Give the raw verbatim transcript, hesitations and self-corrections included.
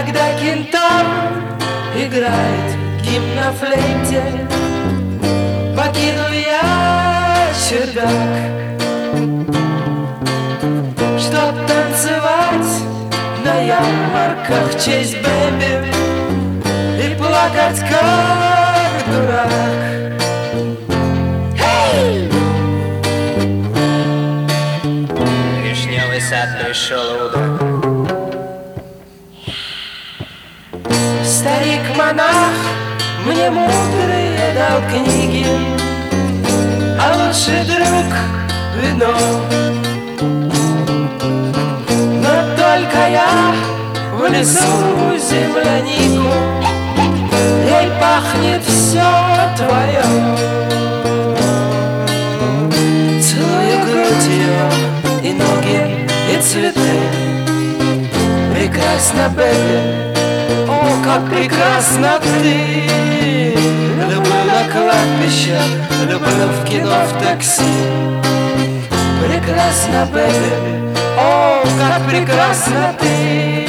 когда кентавр играет гимн на флейте, покинул я чердак, чтоб танцевать на ярмарках в честь бэби и плакать как дурак. Hey! Вишневый сад пришел утро. Старик-монах мне мудрые дал книги, а лучший друг — вино. Но только я в лесу землянику, ей пахнет все твое. Целую грудь ее и ноги, и цветы. Прекрасно, бэби, о, как прекрасна ты! Люблю на кладбище, люблю в кино, в такси. Прекрасна, бэби, о, как прекрасна ты!